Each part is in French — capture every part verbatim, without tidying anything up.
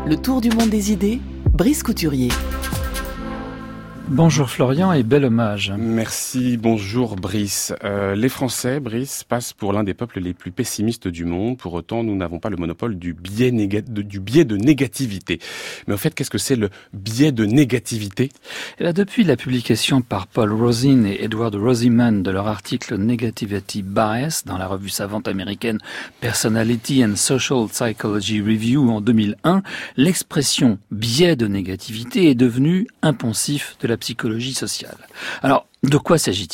Le tour du monde des idées, Brice Couturier. Bonjour Florian et bel hommage. Merci, bonjour Brice. Euh, les Français, Brice, passent pour l'un des peuples les plus pessimistes du monde. Pour autant, nous n'avons pas le monopole du biais, néga- de, du biais de négativité. Mais en fait, qu'est-ce que c'est le biais de négativité ? Et là, depuis la publication par Paul Rozin et Edward Rosiman de leur article Negativity Bias dans la revue savante américaine Personality and Social Psychology Review en deux mille un, l'expression biais de négativité est devenue un poncif de la psychologie sociale. Alors, de quoi s'agit-il ?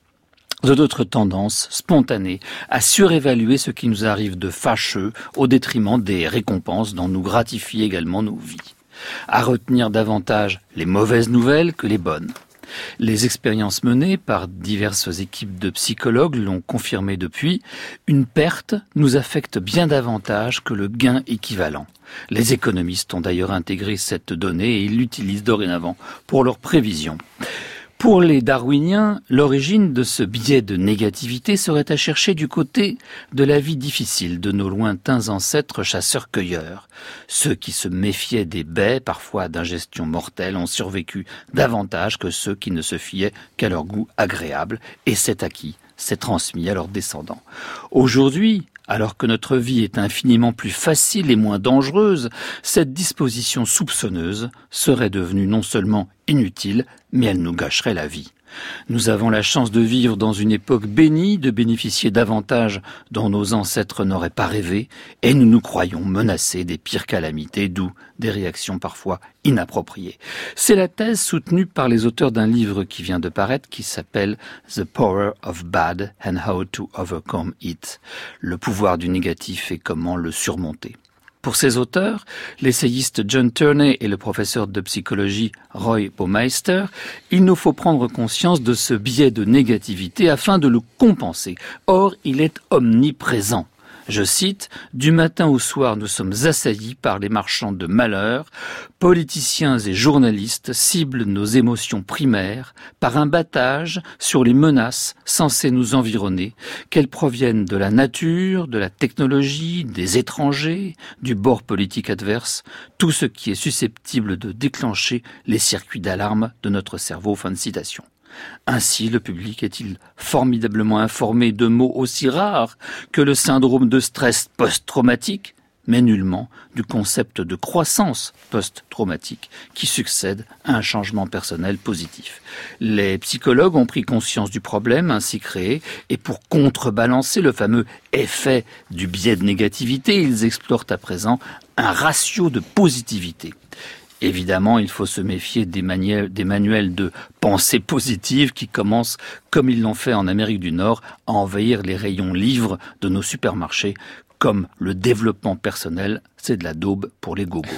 De notre tendance spontanée à surévaluer ce qui nous arrive de fâcheux au détriment des récompenses dont nous gratifient également nos vies. À retenir davantage les mauvaises nouvelles que les bonnes. Les expériences menées par diverses équipes de psychologues l'ont confirmé depuis, une perte nous affecte bien davantage que le gain équivalent. Les économistes ont d'ailleurs intégré cette donnée et ils l'utilisent dorénavant pour leurs prévisions. Pour les darwiniens, l'origine de ce biais de négativité serait à chercher du côté de la vie difficile de nos lointains ancêtres chasseurs-cueilleurs. Ceux qui se méfiaient des baies, parfois d'ingestion mortelle, ont survécu davantage que ceux qui ne se fiaient qu'à leur goût agréable, et c'est acquis, c'est transmis à leurs descendants. Aujourd'hui, alors que notre vie est infiniment plus facile et moins dangereuse, cette disposition soupçonneuse serait devenue non seulement inutile, mais elle nous gâcherait la vie. Nous avons la chance de vivre dans une époque bénie, de bénéficier d'avantages dont nos ancêtres n'auraient pas rêvé, et nous nous croyons menacés des pires calamités, d'où des réactions parfois inappropriées. C'est la thèse soutenue par les auteurs d'un livre qui vient de paraître, qui s'appelle « The Power of Bad and How to Overcome It », le pouvoir du négatif et comment le surmonter. Pour ces auteurs, l'essayiste John Turney et le professeur de psychologie Roy Baumeister, il nous faut prendre conscience de ce biais de négativité afin de le compenser. Or, il est omniprésent. Je cite, « Du matin au soir, nous sommes assaillis par les marchands de malheur. Politiciens et journalistes ciblent nos émotions primaires par un battage sur les menaces censées nous environner, qu'elles proviennent de la nature, de la technologie, des étrangers, du bord politique adverse, tout ce qui est susceptible de déclencher les circuits d'alarme de notre cerveau. » Fin de citation. Ainsi, le public est-il formidablement informé de mots aussi rares que le syndrome de stress post-traumatique, mais nullement du concept de croissance post-traumatique qui succède à un changement personnel positif. Les psychologues ont pris conscience du problème ainsi créé et pour contrebalancer le fameux effet du biais de négativité, ils explorent à présent un ratio de positivité. Évidemment, il faut se méfier des manuels, des manuels de pensée positive qui commencent, comme ils l'ont fait en Amérique du Nord, à envahir les rayons livres de nos supermarchés, comme le développement personnel, c'est de la daube pour les gogos.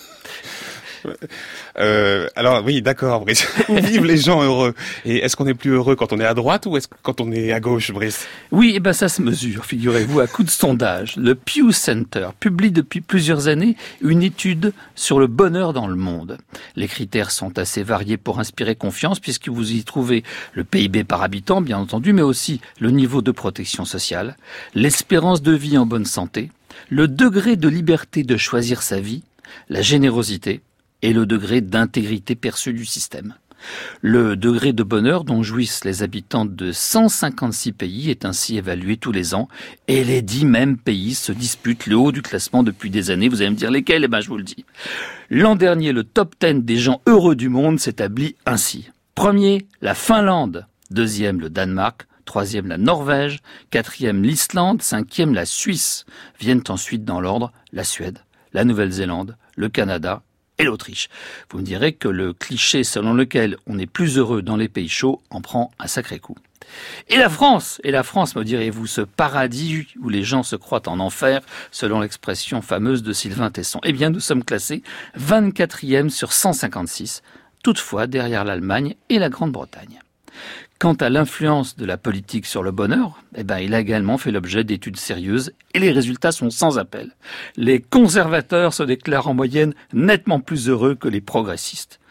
Euh, alors oui, d'accord, Brice. Où vivent les gens heureux ? Et est-ce qu'on est plus heureux quand on est à droite ou est-ce quand on est à gauche, Brice ? Oui, et ben ça se mesure, figurez-vous, à coup de sondage. Le Pew Center publie depuis plusieurs années une étude sur le bonheur dans le monde. Les critères sont assez variés pour inspirer confiance puisque vous y trouvez le P I B par habitant, bien entendu, mais aussi le niveau de protection sociale, l'espérance de vie en bonne santé, le degré de liberté de choisir sa vie, la générosité, et le degré d'intégrité perçu du système. Le degré de bonheur dont jouissent les habitants de cent cinquante-six pays est ainsi évalué tous les ans et les dix mêmes pays se disputent le haut du classement depuis des années. Vous allez me dire lesquels ? Eh ben, je vous le dis. L'an dernier, le top dix des gens heureux du monde s'établit ainsi. Premier, la Finlande. Deuxième, le Danemark. Troisième, la Norvège. Quatrième, l'Islande. Cinquième, la Suisse. Viennent ensuite dans l'ordre la Suède, la Nouvelle-Zélande, le Canada et l'Autriche. Vous me direz que le cliché selon lequel on est plus heureux dans les pays chauds en prend un sacré coup. Et la France, et la France, me direz-vous, ce paradis où les gens se croient en enfer, selon l'expression fameuse de Sylvain Tesson. Eh bien, nous sommes classés vingt-quatrième sur cent cinquante-six, toutefois derrière l'Allemagne et la Grande-Bretagne. Quant à l'influence de la politique sur le bonheur, eh ben, il a également fait l'objet d'études sérieuses et les résultats sont sans appel. Les conservateurs se déclarent en moyenne nettement plus heureux que les progressistes.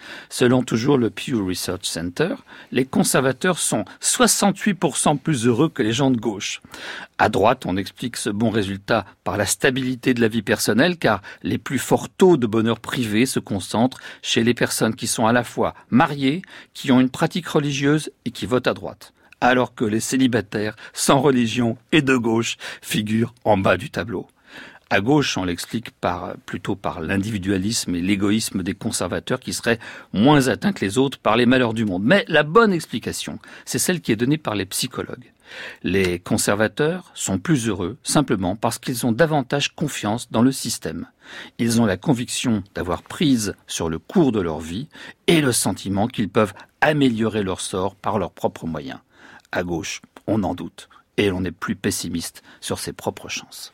Selon toujours le Pew Research Center, les conservateurs sont soixante-huit pour cent plus heureux que les gens de gauche. À droite, on explique ce bon résultat par la stabilité de la vie personnelle, car les plus forts taux de bonheur privé se concentrent chez les personnes qui sont à la fois mariées, qui ont une pratique religieuse et qui votent à droite, alors que les célibataires sans religion et de gauche figurent en bas du tableau. À gauche, on l'explique par, plutôt par l'individualisme et l'égoïsme des conservateurs qui seraient moins atteints que les autres par les malheurs du monde. Mais la bonne explication, c'est celle qui est donnée par les psychologues. Les conservateurs sont plus heureux simplement parce qu'ils ont davantage confiance dans le système. Ils ont la conviction d'avoir prise sur le cours de leur vie et le sentiment qu'ils peuvent améliorer leur sort par leurs propres moyens. À gauche, on en doute et l'on est plus pessimiste sur ses propres chances.